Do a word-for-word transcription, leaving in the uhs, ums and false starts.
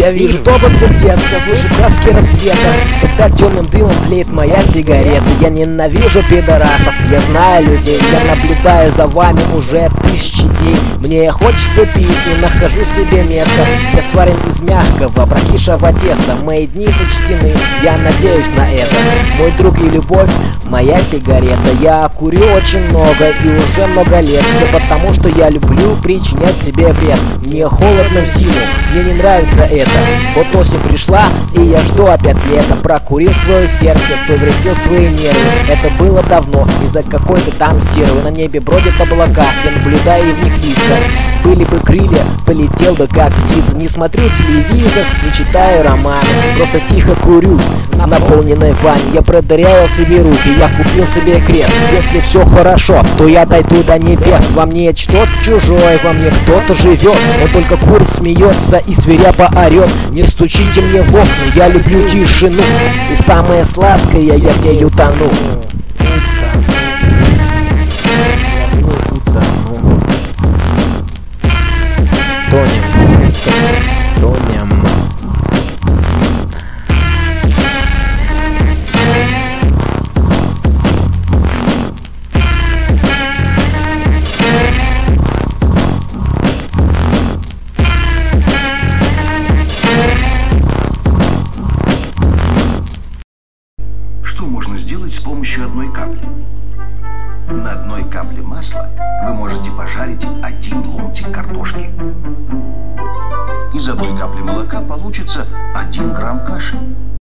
Я вижу топот сердец, я слышу краски рассвета, когда темным дымом тлеет моя сигарета. Я ненавижу пидорасов, я знаю людей, я наблюдаю за вами уже тысячи дней. Мне хочется пить, не нахожу себе места. Я сварен из мягкого, прокисшего теста. Мои дни сочтены, я надеюсь на это. Мой друг и любовь, моя сигарета. Я курю очень много и уже много лет. Все потому, что я люблю причинять себе вред. Мне холодно в зиму, мне не нравится это. Вот осень пришла, и я жду опять лето. Прокурил свое сердце, повредил свои нервы. Это было давно, из-за какой-то там стервы. На небе бродят облака, я наблюдаю в них лица. Были бы крылья, полетел бы как птица. Не смотрю телевизор, не читаю романы, просто тихо курю в наполненной ванне. Я продырявил себе руки, я купил себе крест. Если все хорошо, то я дойду до небес. Во мне что-то чужое, во мне кто-то живет. Он только курит, смеется и свирепо орет. Не стучите мне в окна, я люблю тишину, и самое сладкое я в ней утону. Тонем, тонем. Что можно сделать с помощью одной капли? На одной капле масла вы можете пожарить один ломтик картошки. Из одной капли молока получится один грамм каши.